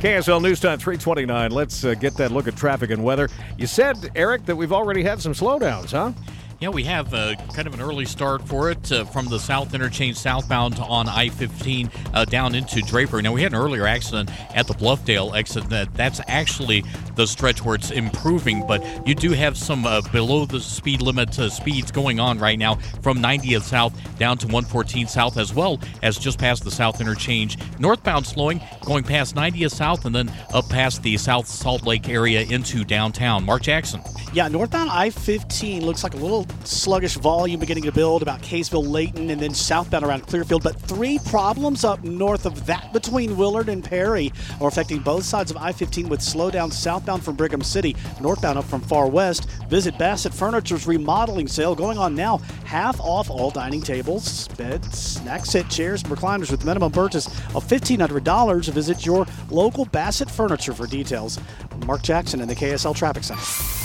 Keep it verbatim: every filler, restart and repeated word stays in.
K S L News Time three twenty-nine. Let's uh, get that look at traffic and weather. You said, Eric, that we've already had some slowdowns, huh? Yeah, we have uh, kind of an early start for it uh, from the South Interchange southbound on I fifteen uh, down into Draper. Now, we had an earlier accident at the Bluffdale exit. That That's actually the stretch where it's improving, but you do have some uh, below the speed limit uh, speeds going on right now from ninetieth South down to one fourteen South, as well as just past the South Interchange. Northbound slowing, going past ninetieth South and then up past the South Salt Lake area into downtown. Mark Jackson. Yeah, northbound I fifteen looks like a little sluggish volume beginning to build about Kaysville, Layton, and then southbound around Clearfield. But three problems up north of that between Willard and Perry are affecting both sides of I fifteen with slowdown southbound from Brigham City, northbound up from Far West. Visit Bassett Furniture's remodeling sale going on now. Half off all dining tables, beds, snack set, chairs, and recliners with minimum purchase of fifteen hundred dollars. Visit your local Bassett Furniture for details. Mark Jackson in the K S L Traffic Center.